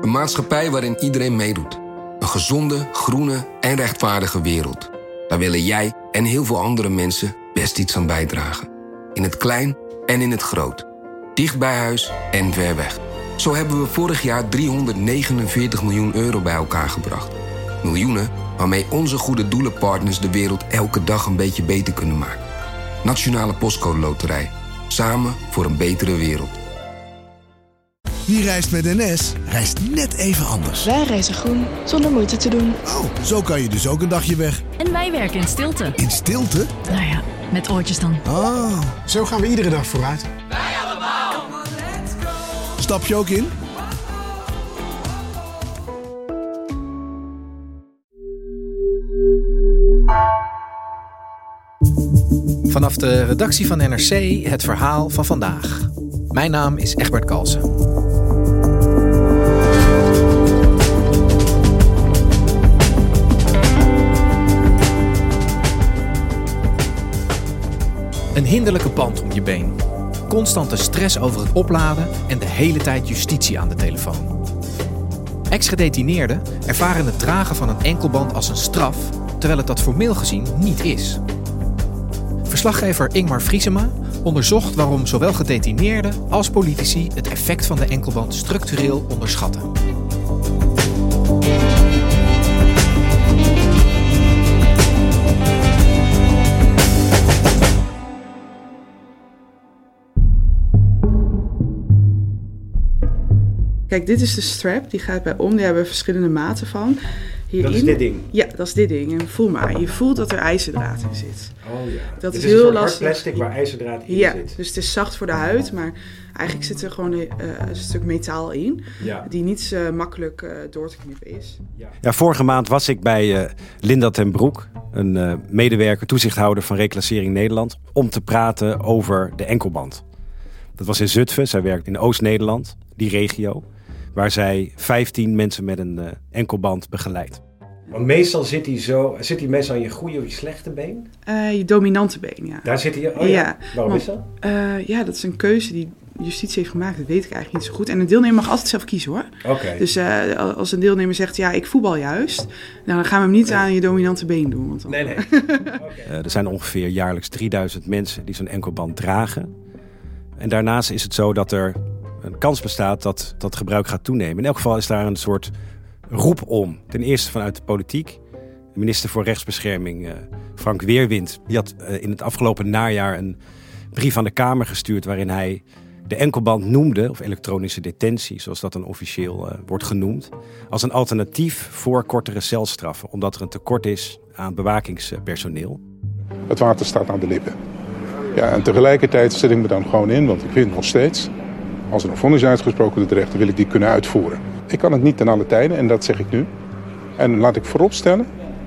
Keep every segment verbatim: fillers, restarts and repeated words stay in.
Een maatschappij waarin iedereen meedoet. Een gezonde, groene en rechtvaardige wereld. Daar willen jij en heel veel andere mensen best iets aan bijdragen. In het klein en in het groot. Dicht bij huis en ver weg. Zo hebben we vorig jaar driehonderdnegenenveertig miljoen euro bij elkaar gebracht. Miljoenen waarmee onze goede doelenpartners de wereld elke dag een beetje beter kunnen maken. Nationale Postcode Loterij. Samen voor een betere wereld. Wie reist met N S, reist net even anders. Wij reizen groen, zonder moeite te doen. Oh, zo kan je dus ook een dagje weg. En wij werken in stilte. In stilte? Nou ja, met oortjes dan. Oh. Zo gaan we iedere dag vooruit. Wij allemaal. Stap je ook in? Vanaf de redactie van N R C het verhaal van vandaag. Mijn naam is Egbert Kalsen. Een hinderlijke band om je been. Constante stress over het opladen en de hele tijd justitie aan de telefoon. Ex-gedetineerden ervaren het dragen van een enkelband als een straf, terwijl het dat formeel gezien niet is. Verslaggever Ingmar Vriesema onderzocht waarom zowel gedetineerden als politici het effect van de enkelband structureel onderschatten. Kijk, dit is de strap, die gaat bij om. Die hebben we verschillende maten van. Hierin, Dat is dit ding? Ja, dat is dit ding. En voel maar, je voelt dat er ijzerdraad in zit. Oh ja. Dat het is is heel een lastig. hard plastic waar ijzerdraad in ja, zit. dus het is zacht voor de huid, maar eigenlijk zit er gewoon een, uh, een stuk metaal in. Ja. Die niet uh, makkelijk uh, door te knippen is. Ja. Ja, vorige maand was ik bij uh, Linda ten Broek, een uh, medewerker, toezichthouder van Reclassering Nederland, om te praten over de enkelband. Dat was in Zutphen, zij werkt in Oost-Nederland, die regio, waar zij vijftien mensen met een uh, enkelband begeleidt. Maar meestal zit hij zo, zit hij meestal aan je goede of je slechte been? Uh, je dominante been, ja. Daar zit hij, oh ja. ja. Waarom maar, is dat? Uh, ja, dat is een keuze die justitie heeft gemaakt, dat weet ik eigenlijk niet zo goed. En een deelnemer mag altijd zelf kiezen, hoor. Okay. Dus uh, als een deelnemer zegt, ja, ik voetbal juist, nou, dan gaan we hem niet nee. aan je dominante been doen. Want dan... Nee, nee. Okay. uh, er zijn ongeveer jaarlijks drieduizend mensen die zo'n enkelband dragen. En daarnaast is het zo dat er een kans bestaat dat dat gebruik gaat toenemen. In elk geval is daar een soort roep om. Ten eerste vanuit de politiek. De minister voor Rechtsbescherming, uh, Frank Weerwind, die had uh, in het afgelopen najaar een brief aan de Kamer gestuurd waarin hij de enkelband noemde, of elektronische detentie, zoals dat dan officieel uh, wordt genoemd, als een alternatief voor kortere celstraffen, omdat er een tekort is aan bewakingspersoneel. Het water staat aan de lippen. Ja, en tegelijkertijd zet ik me dan gewoon in, want ik vind nog steeds, als er een vonnis is uitgesproken door de rechter, wil ik die kunnen uitvoeren. Ik kan het niet ten alle tijden, en dat zeg ik nu. En laat ik vooropstellen,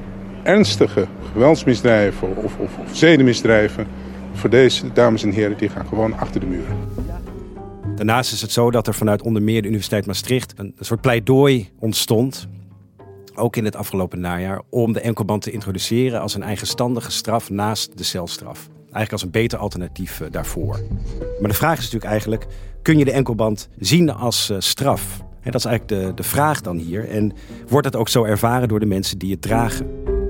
ernstige geweldsmisdrijven of, of, of zedenmisdrijven, voor deze dames en heren, die gaan gewoon achter de muren. Daarnaast is het zo dat er vanuit onder meer de Universiteit Maastricht een soort pleidooi ontstond, ook in het afgelopen najaar, om de enkelband te introduceren als een eigenstandige straf naast de celstraf. Eigenlijk als een beter alternatief uh, daarvoor. Maar de vraag is natuurlijk eigenlijk, kun je de enkelband zien als uh, straf? En dat is eigenlijk de, de vraag dan hier. En wordt het ook zo ervaren door de mensen die het dragen?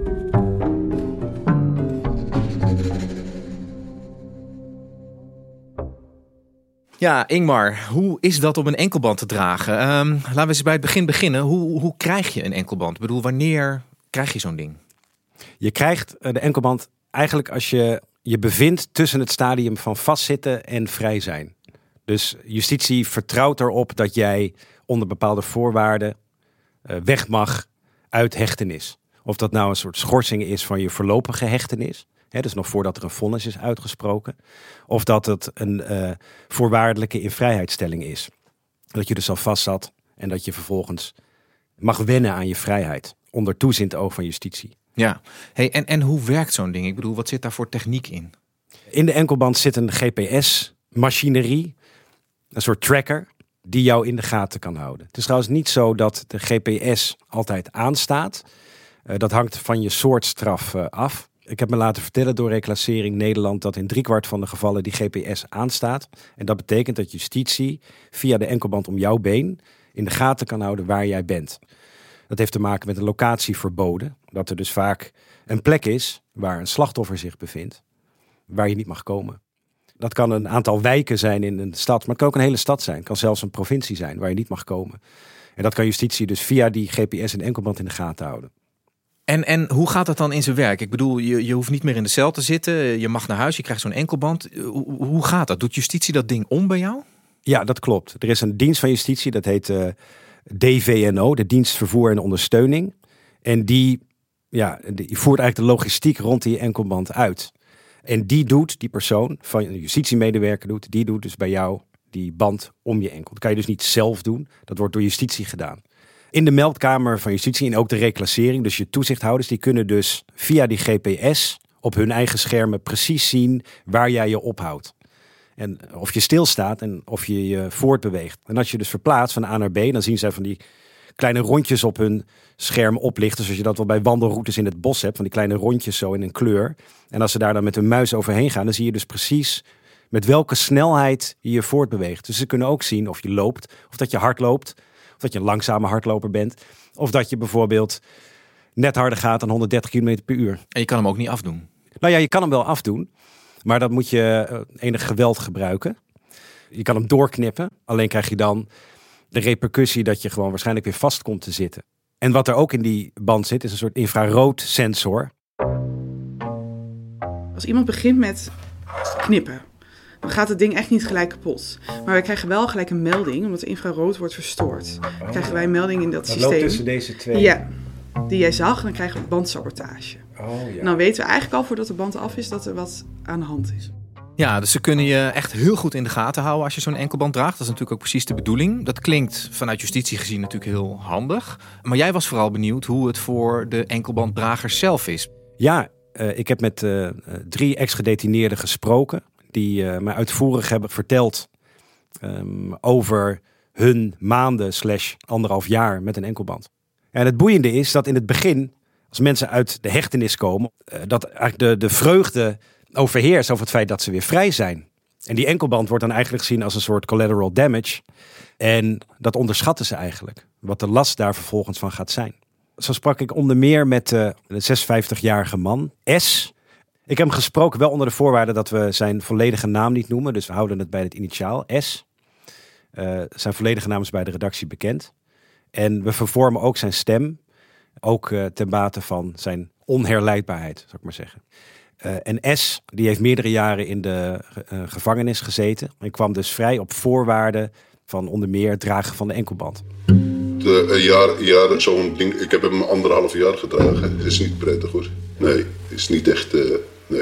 Ja, Ingmar, hoe is dat om een enkelband te dragen? Um, laten we eens bij het begin beginnen. Hoe, hoe krijg je een enkelband? Ik bedoel, wanneer krijg je zo'n ding? Je krijgt de enkelband eigenlijk als je je bevindt tussen het stadium van vastzitten en vrij zijn. Dus justitie vertrouwt erop dat jij onder bepaalde voorwaarden uh, weg mag uit hechtenis. Of dat nou een soort schorsing is van je voorlopige hechtenis, hè, dus nog voordat er een vonnis is uitgesproken. Of dat het een uh, voorwaardelijke invrijheidstelling is. Dat je dus al vast zat en dat je vervolgens mag wennen aan je vrijheid. Onder toezicht oog van justitie. Ja, hey, en, en hoe werkt zo'n ding? Ik bedoel, wat zit daar voor techniek in? In de enkelband zit een G P S-machinerie, een soort tracker, die jou in de gaten kan houden. Het is trouwens niet zo dat de G P S altijd aanstaat. Uh, dat hangt van je soort straf uh, af. Ik heb me laten vertellen door Reclassering Nederland dat in driekwart van de gevallen die G P S aanstaat. En dat betekent dat justitie via de enkelband om jouw been in de gaten kan houden waar jij bent. Dat heeft te maken met een locatieverboden. Dat er dus vaak een plek is waar een slachtoffer zich bevindt, waar je niet mag komen. Dat kan een aantal wijken zijn in een stad, maar het kan ook een hele stad zijn. Het kan zelfs een provincie zijn waar je niet mag komen. En dat kan justitie dus via die G P S en enkelband in de gaten houden. En, en hoe gaat dat dan in zijn werk? Ik bedoel, je, je hoeft niet meer in de cel te zitten. Je mag naar huis, je krijgt zo'n enkelband. Hoe, hoe gaat dat? Doet justitie dat ding om bij jou? Ja, dat klopt. Er is een dienst van justitie, dat heet uh, D V N O, de Dienst Vervoer en Ondersteuning. En die, ja, die voert eigenlijk de logistiek rond die enkelband uit. En die doet, die persoon, van een justitiemedewerker doet, die doet dus bij jou die band om je enkel. Dat kan je dus niet zelf doen, dat wordt door justitie gedaan. In de meldkamer van justitie en ook de reclassering, dus je toezichthouders, die kunnen dus via die G P S op hun eigen schermen precies zien waar jij je ophoudt. En of je stilstaat en of je je voortbeweegt. En als je dus verplaatst van A naar B, dan zien zij van die kleine rondjes op hun scherm oplichten. Zoals je dat wel bij wandelroutes in het bos hebt. Van die kleine rondjes zo in een kleur. En als ze daar dan met hun muis overheen gaan, dan zie je dus precies met welke snelheid je je voortbeweegt. Dus ze kunnen ook zien of je loopt, of dat je hard loopt, of dat je een langzame hardloper bent. Of dat je bijvoorbeeld net harder gaat dan honderddertig kilometer per uur. En je kan hem ook niet afdoen. Nou ja, je kan hem wel afdoen. Maar dat moet je uh, enig geweld gebruiken. Je kan hem doorknippen. Alleen krijg je dan de repercussie dat je gewoon waarschijnlijk weer vast komt te zitten. En wat er ook in die band zit, is een soort infraroodsensor. Als iemand begint met knippen, dan gaat het ding echt niet gelijk kapot. Maar wij krijgen wel gelijk een melding, omdat de infrarood wordt verstoord. Dan krijgen wij een melding in dat, dat systeem. Dat loopt tussen deze twee. Ja, die jij zag. En dan krijgen we bandsabotage. Oh, ja. En dan weten we eigenlijk al voordat de band af is dat er wat aan de hand is. Ja, dus ze kunnen je echt heel goed in de gaten houden als je zo'n enkelband draagt. Dat is natuurlijk ook precies de bedoeling. Dat klinkt vanuit justitie gezien natuurlijk heel handig. Maar jij was vooral benieuwd hoe het voor de enkelbanddragers zelf is. Ja, uh, ik heb met uh, drie ex-gedetineerden gesproken. Die uh, mij uitvoerig hebben verteld um, over hun maanden slash anderhalf jaar met een enkelband. En het boeiende is dat in het begin, als mensen uit de hechtenis komen, uh, dat eigenlijk de, de vreugde overheerst over het feit dat ze weer vrij zijn. En die enkelband wordt dan eigenlijk gezien als een soort collateral damage. En dat onderschatten ze eigenlijk. Wat de last daar vervolgens van gaat zijn. Zo sprak ik onder meer met uh, een zesenvijftigjarige man, S. Ik heb hem gesproken wel onder de voorwaarde dat we zijn volledige naam niet noemen. Dus we houden het bij het initiaal, S. Uh, zijn volledige naam is bij de redactie bekend. En we vervormen ook zijn stem. Ook uh, ten bate van zijn onherleidbaarheid, zou ik maar zeggen. Uh, en S, die heeft meerdere jaren in de uh, gevangenis gezeten. En kwam dus vrij op voorwaarden van onder meer het dragen van de enkelband. De, een jaar, jaar zo'n ding, ik heb hem anderhalf jaar gedragen. Het is niet prettig hoor. Nee, het is niet echt, uh, nee.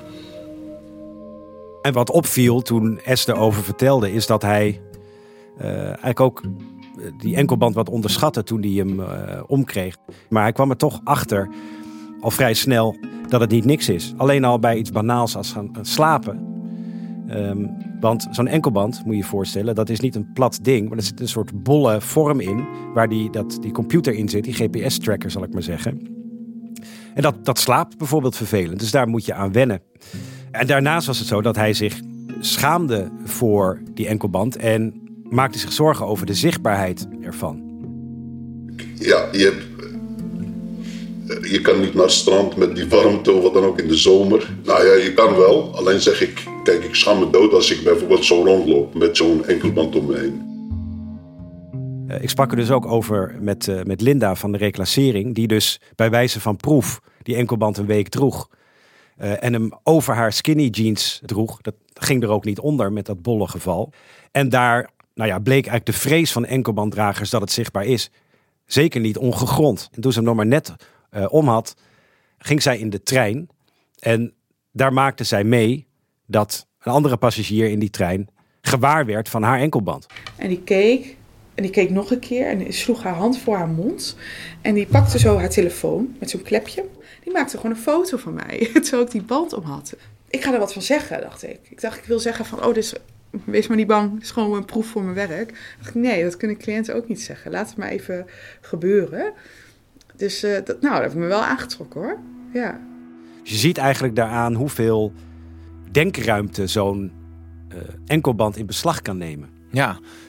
En wat opviel toen S erover vertelde, is dat hij uh, eigenlijk ook die enkelband wat onderschatte toen hij hem uh, omkreeg. Maar hij kwam er toch achter, al vrij snel, dat het niet niks is. Alleen al bij iets banaals als gaan slapen. Um, want zo'n enkelband, moet je je voorstellen, dat is niet een plat ding, maar er zit een soort bolle vorm in, waar die, dat, die computer in zit, die G P S-tracker zal ik maar zeggen. En dat, dat slaapt bijvoorbeeld vervelend, dus daar moet je aan wennen. En daarnaast was het zo dat hij zich schaamde voor die enkelband en maakte zich zorgen over de zichtbaarheid ervan. Ja, je hebt... Je kan niet naar het strand met die warmte of wat dan ook in de zomer. Nou ja, je kan wel. Alleen zeg ik, kijk, ik schaam me dood als ik bijvoorbeeld zo rondloop met zo'n enkelband om me heen. Uh, ik sprak er dus ook over met, uh, met Linda van de reclassering, die dus bij wijze van proef die enkelband een week droeg. Uh, en hem over haar skinny jeans droeg. Dat ging er ook niet onder met dat bolle geval. En daar nou ja, bleek eigenlijk de vrees van enkelbanddragers dat het zichtbaar is zeker niet ongegrond. En toen ze hem nog maar net uh, om had, ging zij in de trein. En daar maakte zij mee dat een andere passagier in die trein gewaar werd van haar enkelband. En die keek, en die keek nog een keer en sloeg haar hand voor haar mond. En die pakte zo haar telefoon met zo'n klepje. Die maakte gewoon een foto van mij, terwijl ik die band om had. Ik ga er wat van zeggen, dacht ik. Ik dacht, ik wil zeggen van, oh, dus wees maar niet bang, het is gewoon een proef voor mijn werk. Dacht ik, nee, dat kunnen cliënten ook niet zeggen. Laat het maar even gebeuren. Dus uh, dat, nou, dat heb ik me wel aangetrokken, hoor. Ja. Dus je ziet eigenlijk daaraan hoeveel denkruimte zo'n uh, enkelband in beslag kan nemen. Ja,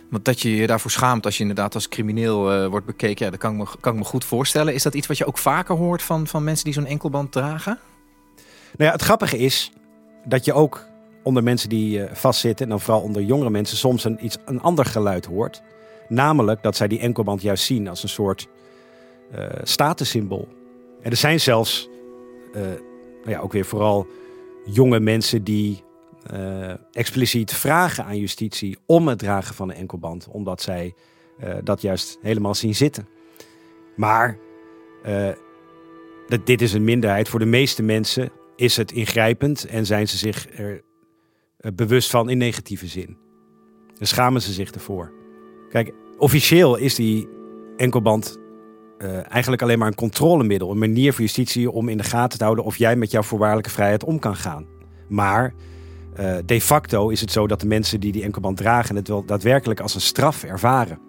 Want dat je je daarvoor schaamt als je inderdaad als crimineel uh, wordt bekeken... Ja, dat kan ik, me, kan ik me goed voorstellen. Is dat iets wat je ook vaker hoort van, van mensen die zo'n enkelband dragen? Nou ja, het grappige is dat je ook onder mensen die uh, vastzitten... en dan vooral onder jongere mensen soms een, iets, een ander geluid hoort. Namelijk dat zij die enkelband juist zien als een soort uh, statussymbool. En er zijn zelfs uh, nou ja, ook weer vooral jonge mensen die... Uh, expliciet vragen aan justitie om het dragen van een enkelband. Omdat zij uh, dat juist helemaal zien zitten. Maar uh, dat, dit is een minderheid. Voor de meeste mensen is het ingrijpend en zijn ze zich er uh, bewust van in negatieve zin. Dan schamen ze zich ervoor. Kijk, officieel is die enkelband uh, eigenlijk alleen maar een controlemiddel. Een manier voor justitie om in de gaten te houden of jij met jouw voorwaardelijke vrijheid om kan gaan. Maar Uh, de facto is het zo dat de mensen die die enkelband dragen... het wel daadwerkelijk als een straf ervaren.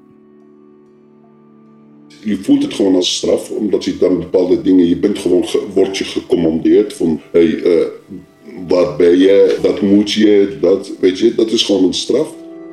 Je voelt het gewoon als straf, omdat je dan bepaalde dingen... Je bent gewoon, ge, word je gecommandeerd van... Hey, uh, waar ben je, dat moet je, dat, weet je, dat is gewoon een straf.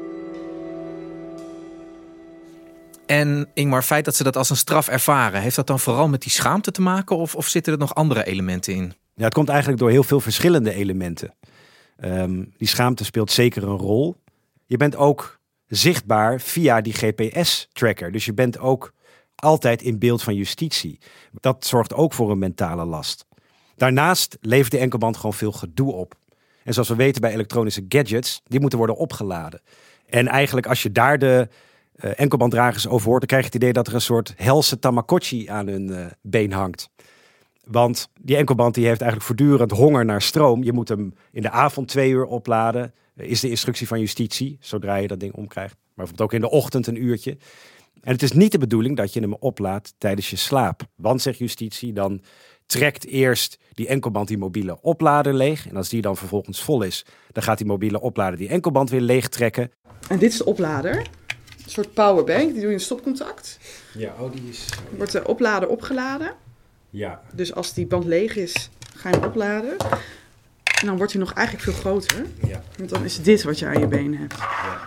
En Ingmar, het feit dat ze dat als een straf ervaren... heeft dat dan vooral met die schaamte te maken... of, of zitten er nog andere elementen in? Ja, het komt eigenlijk door heel veel verschillende elementen. Um, die schaamte speelt zeker een rol. Je bent ook zichtbaar via die G P S-tracker. Dus je bent ook altijd in beeld van justitie. Dat zorgt ook voor een mentale last. Daarnaast levert de enkelband gewoon veel gedoe op. En zoals we weten bij elektronische gadgets, die moeten worden opgeladen. En eigenlijk als je daar de uh, enkelbanddragers over hoort, dan krijg je het idee dat er een soort helse Tamagotchi aan hun uh, been hangt. Want die enkelband die heeft eigenlijk voortdurend honger naar stroom. Je moet hem in de avond twee uur opladen. Is de instructie van justitie, zodra je dat ding omkrijgt. Maar bijvoorbeeld ook in de ochtend een uurtje. En het is niet de bedoeling dat je hem oplaadt tijdens je slaap. Want, zegt justitie, dan trekt eerst die enkelband die mobiele oplader leeg. En als die dan vervolgens vol is, dan gaat die mobiele oplader die enkelband weer leeg trekken. En dit is de oplader. Een soort powerbank, die doe je in stopcontact. Ja, oh die is... Dan wordt de oplader opgeladen. Ja. Dus als die band leeg is, ga je hem opladen. En dan wordt hij nog eigenlijk veel groter. Ja. Want dan is dit wat je aan je benen hebt. Ja.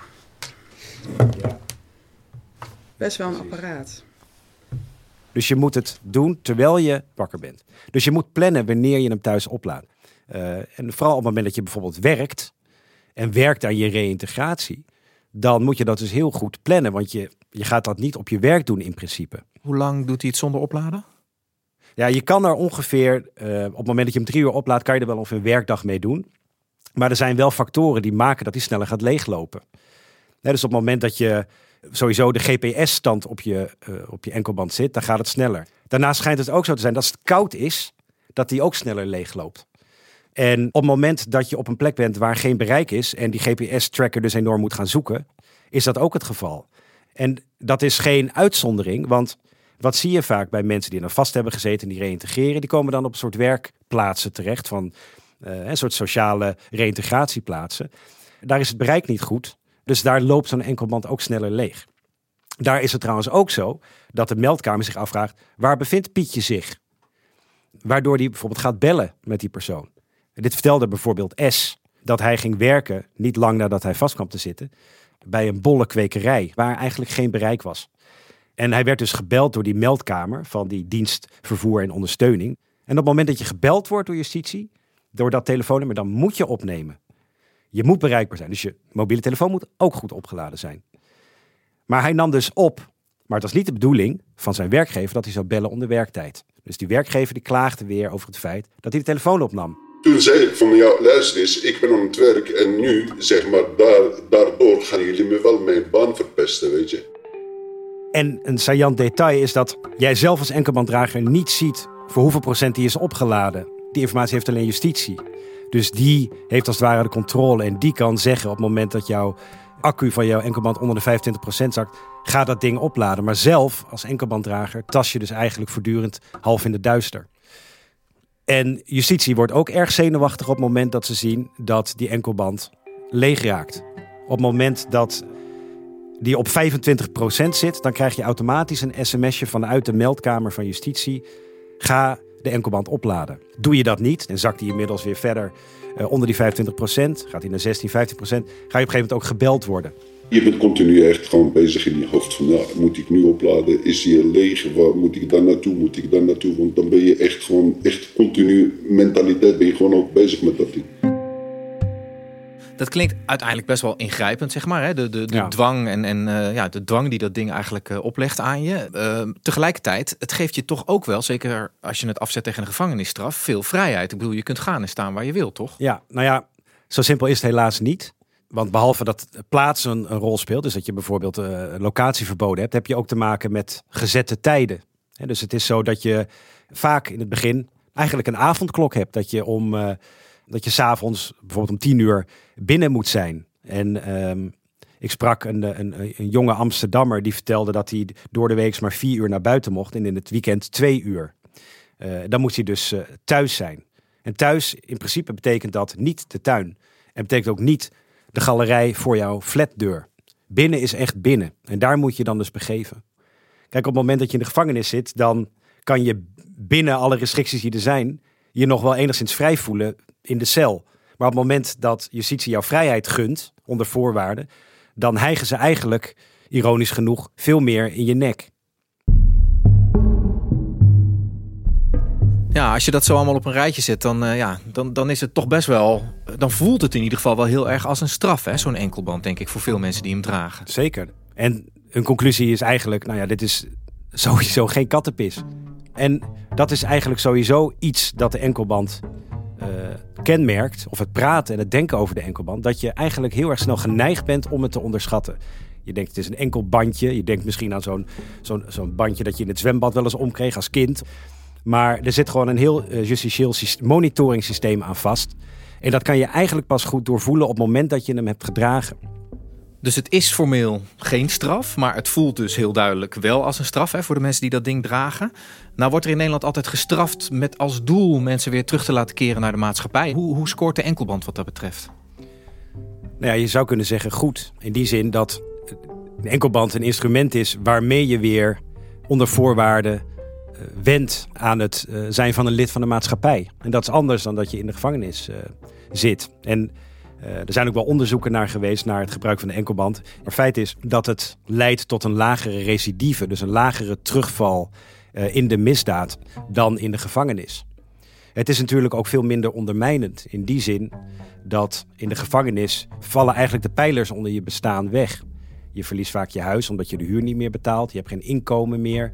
Ja. Best wel een apparaat. Dus je moet het doen terwijl je wakker bent. Dus je moet plannen wanneer je hem thuis oplaadt. Uh, en vooral op het moment dat je bijvoorbeeld werkt... en werkt aan je reïntegratie... dan moet je dat dus heel goed plannen. Want je, je gaat dat niet op je werk doen in principe. Hoe lang doet hij het zonder opladen? Ja, je kan er ongeveer, uh, op het moment dat je hem drie uur oplaadt, kan je er wel ongeveer een werkdag mee doen. Maar er zijn wel factoren die maken dat hij sneller gaat leeglopen. Nee, dus op het moment dat je sowieso de G P S-stand op je, uh, op je enkelband zit, dan gaat het sneller. Daarnaast schijnt het ook zo te zijn dat als het koud is, dat die ook sneller leegloopt. En op het moment dat je op een plek bent waar geen bereik is en die G P S-tracker dus enorm moet gaan zoeken, is dat ook het geval. En dat is geen uitzondering, want wat zie je vaak bij mensen die er vast hebben gezeten en die reïntegreren? Die komen dan op een soort werkplaatsen terecht, van uh, een soort sociale reïntegratieplaatsen. Daar is het bereik niet goed, dus daar loopt zo'n enkelband ook sneller leeg. Daar is het trouwens ook zo dat de meldkamer zich afvraagt, waar bevindt Pietje zich? Waardoor die bijvoorbeeld gaat bellen met die persoon. En dit vertelde bijvoorbeeld S, dat hij ging werken, niet lang nadat hij vast kwam te zitten, bij een bollenkwekerij, waar eigenlijk geen bereik was. En hij werd dus gebeld door die meldkamer van die dienst vervoer en ondersteuning. En op het moment dat je gebeld wordt door justitie, door dat telefoonnummer, dan moet je opnemen. Je moet bereikbaar zijn. Dus je mobiele telefoon moet ook goed opgeladen zijn. Maar hij nam dus op, maar het was niet de bedoeling van zijn werkgever dat hij zou bellen onder werktijd. Dus die werkgever die klaagde weer over het feit dat hij de telefoon opnam. Toen zei ik van, ja, luister eens, ik ben aan het werk en nu, zeg maar, daar, daardoor gaan jullie me wel mijn baan verpesten, weet je. En een saillant detail is dat jij zelf als enkelbanddrager niet ziet voor hoeveel procent die is opgeladen. Die informatie heeft alleen justitie. Dus die heeft als het ware de controle en die kan zeggen op het moment dat jouw accu van jouw enkelband onder de vijfentwintig procent zakt, ga dat ding opladen. Maar zelf als enkelbanddrager tas je dus eigenlijk voortdurend half in de duister. En justitie wordt ook erg zenuwachtig op het moment dat ze zien dat die enkelband leeg raakt. Op het moment dat die op vijfentwintig procent zit, dan krijg je automatisch een sms'je vanuit de meldkamer van justitie. Ga de enkelband opladen. Doe je dat niet, dan zakt hij inmiddels weer verder uh, onder die vijfentwintig procent. Gaat hij naar zestien, vijftien procent. Ga je op een gegeven moment ook gebeld worden. Je bent continu echt gewoon bezig in je hoofd van, ja, moet ik nu opladen? Is hij leeg? Waar moet ik dan naartoe? Moet ik dan naartoe? Want dan ben je echt gewoon, echt continu mentaliteit ben je gewoon ook bezig met dat ding. Dat klinkt uiteindelijk best wel ingrijpend, zeg maar. Hè? De, de, de Ja. dwang en, en uh, ja, de dwang die dat ding eigenlijk uh, oplegt aan je. Uh, tegelijkertijd, het geeft je toch ook wel, zeker als je het afzet tegen een gevangenisstraf, veel vrijheid. Ik bedoel, je kunt gaan en staan waar je wilt, toch? Ja, nou ja, zo simpel is het helaas niet. Want behalve dat plaats een, een rol speelt, dus dat je bijvoorbeeld uh, locatieverboden hebt, heb je ook te maken met gezette tijden. He, dus het is zo dat je vaak in het begin eigenlijk een avondklok hebt. Dat je om uh, dat je 's avonds bijvoorbeeld om tien uur binnen moet zijn. En um, ik sprak een, een, een jonge Amsterdammer die vertelde dat hij door de week maar vier uur naar buiten mocht en in het weekend twee uur. Uh, dan moet hij dus uh, thuis zijn. En thuis in principe betekent dat niet de tuin. En betekent ook niet de galerij voor jouw flatdeur. Binnen is echt binnen. En daar moet je dan dus begeven. Kijk, op het moment dat je in de gevangenis zit, dan kan je binnen alle restricties die er zijn, je nog wel enigszins vrij voelen in de cel. Maar op het moment dat justitie jouw vrijheid gunt, onder voorwaarden, dan hijgen ze eigenlijk, ironisch genoeg, veel meer in je nek. Ja, als je dat zo allemaal op een rijtje zet, dan, uh, ja, dan, dan is het toch best wel, dan voelt het in ieder geval wel heel erg als een straf, hè? Zo'n enkelband, denk ik, voor veel mensen die hem dragen. Zeker. En een conclusie is eigenlijk, nou ja, dit is sowieso geen kattenpis. En dat is eigenlijk sowieso iets dat de enkelband uh, kenmerkt, of het praten en het denken over de enkelband, dat je eigenlijk heel erg snel geneigd bent om het te onderschatten. Je denkt het is een enkel bandje, je denkt misschien aan zo'n, zo'n, zo'n bandje dat je in het zwembad wel eens omkreeg als kind. Maar er zit gewoon een heel uh, justitieel systeem, monitoringssysteem aan vast. En dat kan je eigenlijk pas goed doorvoelen op het moment dat je hem hebt gedragen. Dus het is formeel geen straf, maar het voelt dus heel duidelijk wel als een straf, hè, voor de mensen die dat ding dragen. Nou wordt er in Nederland altijd gestraft met als doel mensen weer terug te laten keren naar de maatschappij. Hoe, hoe scoort de enkelband wat dat betreft? Nou ja, je zou kunnen zeggen goed. In die zin dat een enkelband een instrument is waarmee je weer onder voorwaarden uh, wendt aan het uh, zijn van een lid van de maatschappij. En dat is anders dan dat je in de gevangenis uh, zit. En Uh, er zijn ook wel onderzoeken naar geweest naar het gebruik van de enkelband. Maar feit is dat het leidt tot een lagere recidive, dus een lagere terugval uh, in de misdaad dan in de gevangenis. Het is natuurlijk ook veel minder ondermijnend in die zin dat in de gevangenis vallen eigenlijk de pijlers onder je bestaan weg. Je verliest vaak je huis omdat je de huur niet meer betaalt. Je hebt geen inkomen meer.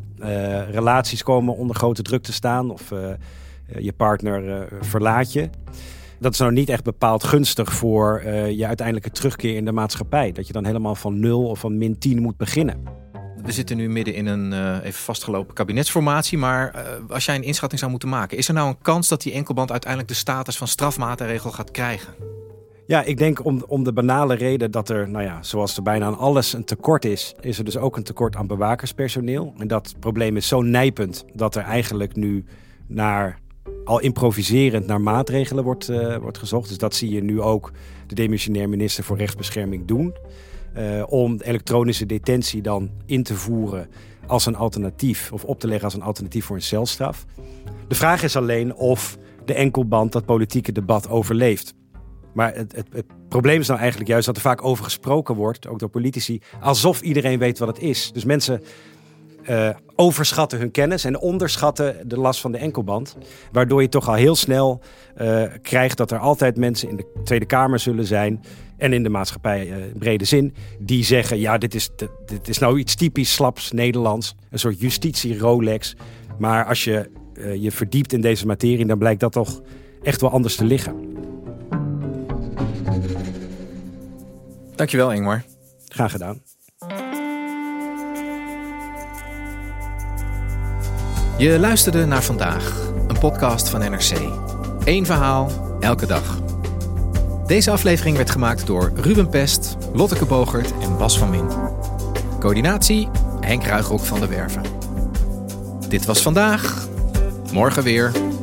Uh, relaties komen onder grote druk te staan of uh, je partner uh, verlaat je. Dat is nou niet echt bepaald gunstig voor uh, je uiteindelijke terugkeer in de maatschappij. Dat je dan helemaal van nul of van min tien moet beginnen. We zitten nu midden in een uh, even vastgelopen kabinetsformatie. Maar uh, als jij een inschatting zou moeten maken, is er nou een kans dat die enkelband uiteindelijk de status van strafmaatregel gaat krijgen? Ja, ik denk om, om de banale reden dat er, nou ja, zoals er bijna aan alles een tekort is, is er dus ook een tekort aan bewakerspersoneel. En dat probleem is zo nijpend dat er eigenlijk nu naar al improviserend naar maatregelen wordt, uh, wordt gezocht. Dus dat zie je nu ook de demissionair minister voor rechtsbescherming doen. Uh, om elektronische detentie dan in te voeren als een alternatief, of op te leggen als een alternatief voor een celstraf. De vraag is alleen of de enkelband dat politieke debat overleeft. Maar het, het, het probleem is nou eigenlijk juist dat er vaak over gesproken wordt, ook door politici, alsof iedereen weet wat het is. Dus mensen Uh, overschatten hun kennis en onderschatten de last van de enkelband. Waardoor je toch al heel snel uh, krijgt dat er altijd mensen in de Tweede Kamer zullen zijn en in de maatschappij uh, in brede zin, die zeggen, ja, dit is, dit is nou iets typisch slaps Nederlands. Een soort justitie-Rolex. Maar als je uh, je verdiept in deze materie, dan blijkt dat toch echt wel anders te liggen. Dankjewel, Ingmar. Graag gedaan. Je luisterde naar Vandaag, een podcast van N R C. Eén verhaal, elke dag. Deze aflevering werd gemaakt door Ruben Pest, Lotteke Bogert en Bas van Wien. Coördinatie, Henk Ruigrok van der Werven. Dit was Vandaag, morgen weer.